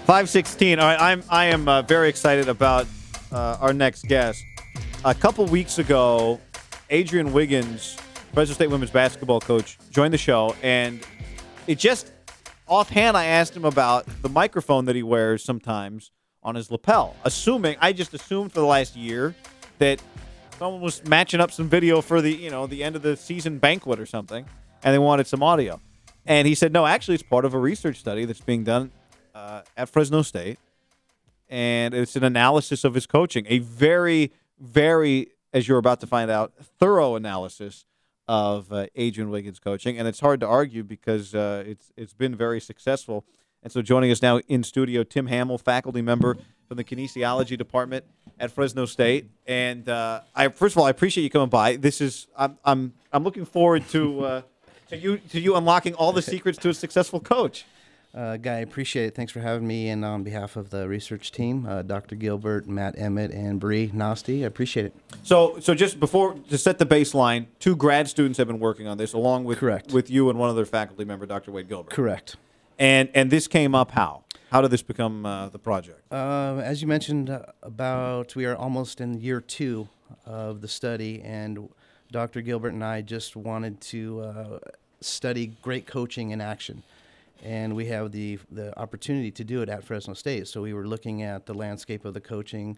5:16. All right, I am very excited about our next guest. A couple weeks ago, Adrian Wiggins, Fresno State women's basketball coach, joined the show, and it just offhand I asked him about the microphone that he wears sometimes on his lapel. I just assumed for the last year that someone was matching up some video for the end of the season banquet or something, and they wanted some audio. And he said, no, actually, it's part of a research study that's being done at Fresno State, and it's an analysis of his coaching. A very, very, as you're about to find out, thorough analysis of Adrian Wiggins' coaching, and it's hard to argue because it's been very successful. And so joining us now in studio, Tim Hamill, faculty member from the kinesiology department at Fresno State. And first of all, I appreciate you coming by. I'm looking forward to you unlocking all the secrets to a successful coach. Guy, I appreciate it. Thanks for having me. And on behalf of the research team, Dr. Gilbert, Matt Emmett, and Bree Nasty, I appreciate it. So just to set the baseline, 2 grad students have been working on this, along with Correct. with you and one other faculty member, Dr. Wade Gilbert. Correct. And this came up how? How did this become the project? As you mentioned, we are almost in year 2 of the study, and Dr. Gilbert and I just wanted to study great coaching in action. And we have the opportunity to do it at Fresno State. So we were looking at the landscape of the coaches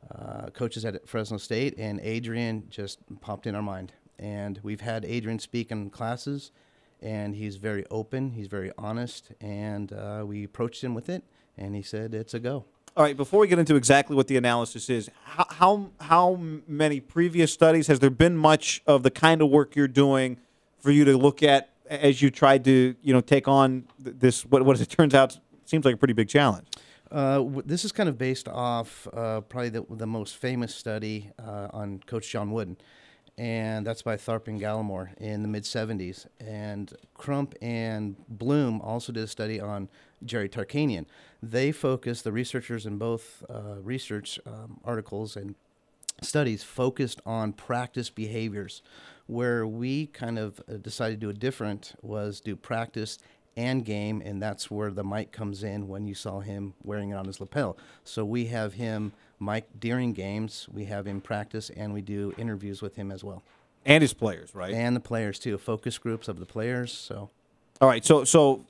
at Fresno State, and Adrian just popped in our mind. And we've had Adrian speak in classes, and he's very open, he's very honest, and we approached him with it, and he said it's a go. All right, before we get into exactly what the analysis is, how many previous studies, has there been much of the kind of work you're doing for you to look at as you tried to, take on this, what as it turns out, seems like a pretty big challenge? This is kind of based off probably the most famous study on Coach John Wooden, and that's by Tharp and Gallimore in the mid-'70s. And Crump and Bloom also did a study on Jerry Tarkanian. They focused, the researchers in both research articles and studies focused on practice behaviors. Where we kind of decided to do it different was do practice and game, and that's where the mic comes in when you saw him wearing it on his lapel. So we have him mic during games, we have him practice, and we do interviews with him as well. And his players, right? And the players, too, focus groups of the players. So, all right, so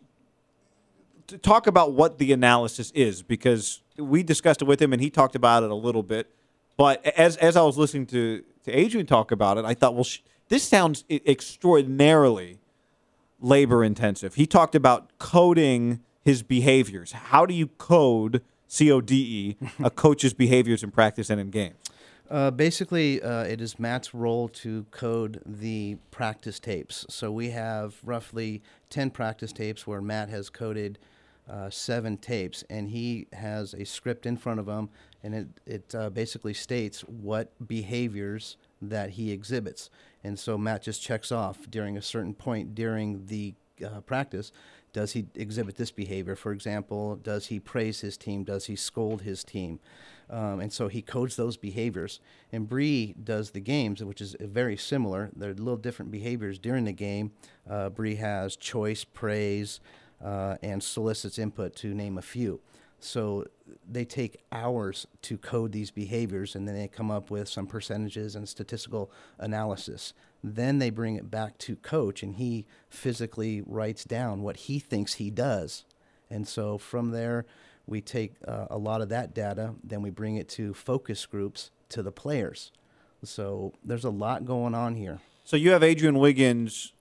to talk about what the analysis is, because we discussed it with him, and he talked about it a little bit. But as I was listening to Adrian talk about it, I thought, well, this sounds extraordinarily labor-intensive. He talked about coding his behaviors. How do you code, C-O-D-E, a coach's behaviors in practice and in games? Basically, it is Matt's role to code the practice tapes. So we have roughly 10 practice tapes where Matt has coded 7 tapes, and he has a script in front of him, and it basically states what behaviors that he exhibits. And so Matt just checks off during a certain point during the practice. Does he exhibit this behavior? For example, does he praise his team? Does he scold his team? And so he codes those behaviors. And Bree does the games, which is very similar. There are little different behaviors during the game. Bree has choice, praise, and solicits input, to name a few. So they take hours to code these behaviors, and then they come up with some percentages and statistical analysis. Then they bring it back to coach, and he physically writes down what he thinks he does. And so from there, we take a lot of that data, then we bring it to focus groups to the players. So there's a lot going on here. So you have Adrian Wiggins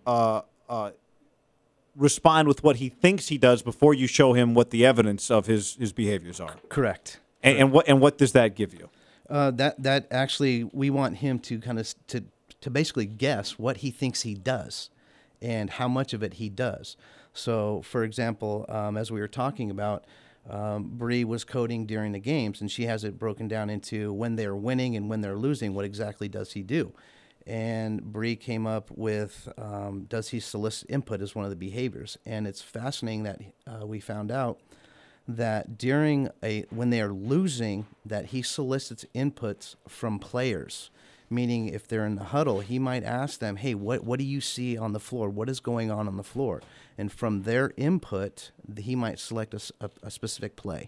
respond with what he thinks he does before you show him what the evidence of his behaviors are. Correct. And what does that give you? That actually, we want him to kind of to basically guess what he thinks he does and how much of it he does. So, for example, as we were talking about, Bree was coding during the games, and she has it broken down into when they're winning and when they're losing, what exactly does he do? And Bree came up with, does he solicit input as one of the behaviors? And it's fascinating that we found out that when they are losing, that he solicits inputs from players, meaning if they're in the huddle, he might ask them, hey, what do you see on the floor? What is going on the floor? And from their input, he might select a specific play.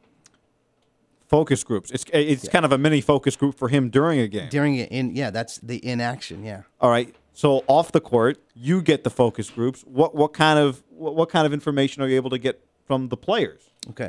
Focus groups. It's kind of a mini focus group for him during a game. That's the inaction, yeah. All right. So off the court, you get the focus groups. What kind of information are you able to get from the players? Okay.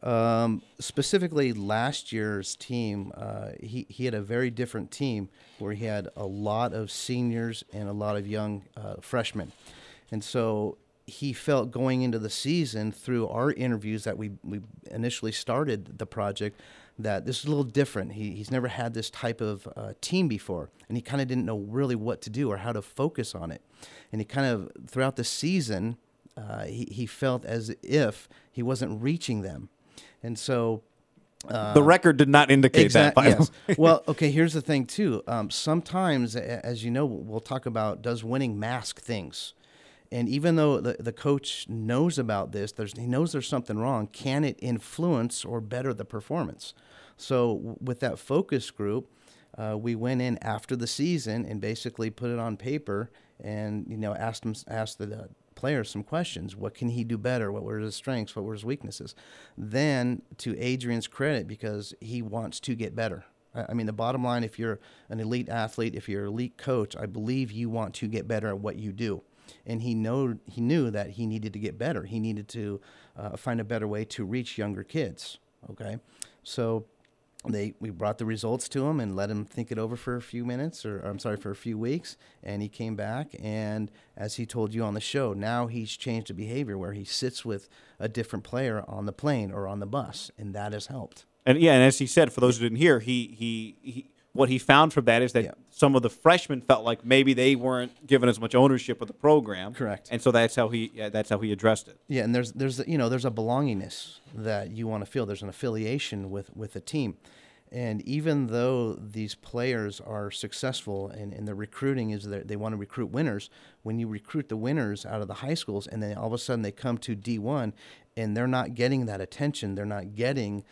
Specifically, last year's team, he had a very different team where he had a lot of seniors and a lot of young freshmen. And so he felt going into the season through our interviews that we initially started the project that this is a little different. He's never had this type of team before, and he kind of didn't know really what to do or how to focus on it. And he kind of, throughout the season, he felt as if he wasn't reaching them. And so the record did not indicate that. Yes. Well, okay, here's the thing, too. Sometimes, as you know, we'll talk about, does winning mask things? And even though the coach knows about this, he knows there's something wrong, can it influence or better the performance? So with that focus group, we went in after the season and basically put it on paper and, asked the players some questions. What can he do better? What were his strengths? What were his weaknesses? Then, to Adrian's credit, because he wants to get better. I mean, the bottom line, if you're an elite athlete, if you're an elite coach, I believe you want to get better at what you do. And he knew that he needed to get better. He needed to find a better way to reach younger kids. Okay, so we brought the results to him and let him think it over for a few minutes, for a few weeks. And he came back, and as he told you on the show, now he's changed the behavior where he sits with a different player on the plane or on the bus, and that has helped. And as he said, for those who didn't hear, he what he found from that is that some of the freshmen felt like maybe they weren't given as much ownership of the program. Correct. And so that's how he addressed it. Yeah, and there's a belongingness that you want to feel. There's an affiliation with a team. And even though these players are successful and the recruiting is that they want to recruit winners, when you recruit the winners out of the high schools and then all of a sudden they come to D1 and they're not getting that attention, they're not getting,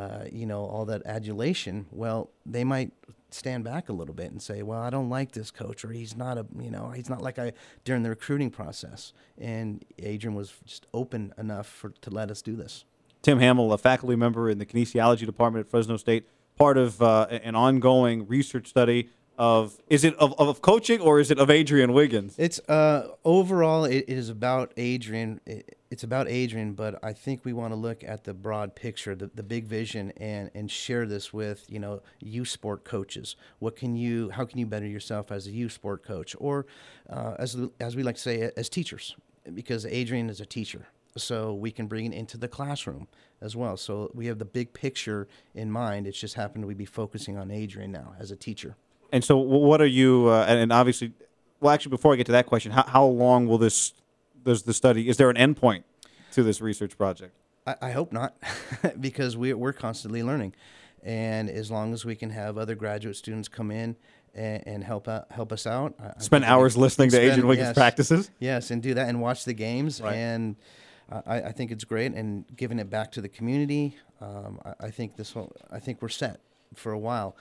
all that adulation, well, they might stand back a little bit and say, well, I don't like this coach, or he's not like during the recruiting process. And Adrian was just open enough to let us do this. Tim Hamill, a faculty member in the kinesiology department at Fresno State, part of an ongoing research study is it of coaching or is it of Adrian Wiggins? It's overall it is about Adrian. It's about Adrian, but I think we want to look at the broad picture, the big vision, and share this with youth sport coaches. How can you better yourself as a youth sport coach, or as we like to say, as teachers, because Adrian is a teacher. So we can bring it into the classroom as well. So we have the big picture in mind. It's just happened we be focusing on Adrian now as a teacher. And so what are you, and obviously, well, actually, before I get to that question, how long will does the study, is there an endpoint to this research project? I hope not, because we're constantly learning. And as long as we can have other graduate students come in and help us out. Spend hours listening to Adrian Wiggins practices? Yes, and do that and watch the games. Right. And I think it's great, and giving it back to the community. I think we're set for a while.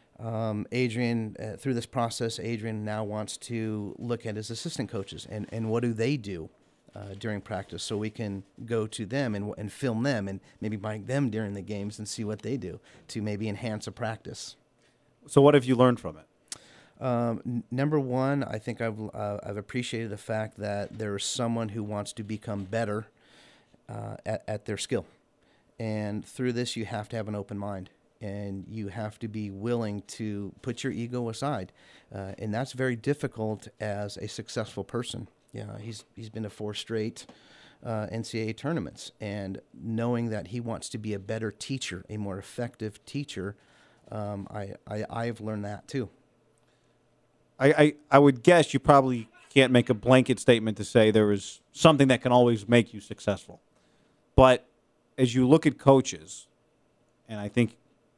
Adrian, through this process, Adrian now wants to look at his assistant coaches and what do they do during practice, so we can go to them and film them and maybe mic them during the games and see what they do to maybe enhance a practice. So what have you learned from it? Number one, I think I've appreciated the fact that there is someone who wants to become better at their skill. And through this, you have to have an open mind, and you have to be willing to put your ego aside. And that's very difficult as a successful person. Yeah, he's been to 4 straight NCAA tournaments, and knowing that he wants to be a better teacher, a more effective teacher, I've learned that too. I would guess you probably can't make a blanket statement to say there is something that can always make you successful. But as you look at coaches, and I think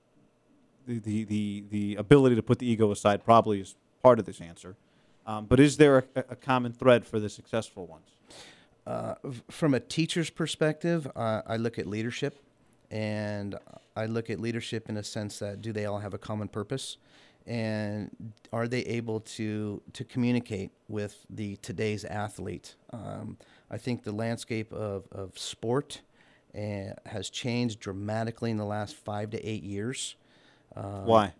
the ability to put the ego aside probably is part of this answer, but is there a common thread for the successful ones? From a teacher's perspective, I look at leadership, and I look at leadership in a sense that do they all have a common purpose? and are they able to communicate with today's athlete? I think the landscape of sport has changed dramatically in the last 5 to 8 years. Why?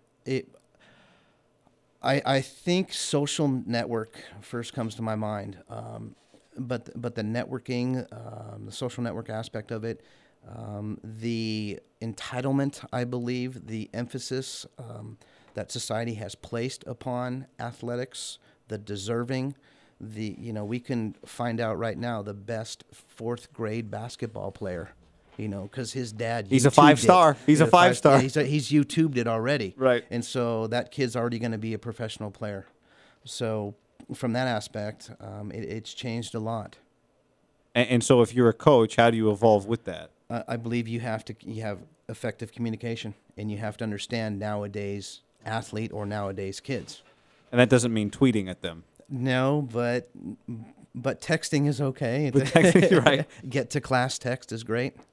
I think social network first comes to my mind, but the networking, the social network aspect of it, the entitlement, I believe, the emphasis that society has placed upon athletics, the deserving, we can find out right now the best 4th grade basketball player. Because his dad, he's a 5-star. He's a 5-star. He's YouTubed it already. Right. And so that kid's already going to be a professional player. So from that aspect, it's changed a lot. And so if you're a coach, how do you evolve with that? I believe you have effective communication, and you have to understand nowadays athlete or nowadays kids. And that doesn't mean tweeting at them. No, but texting is okay. But texting, right. Get to class text is great.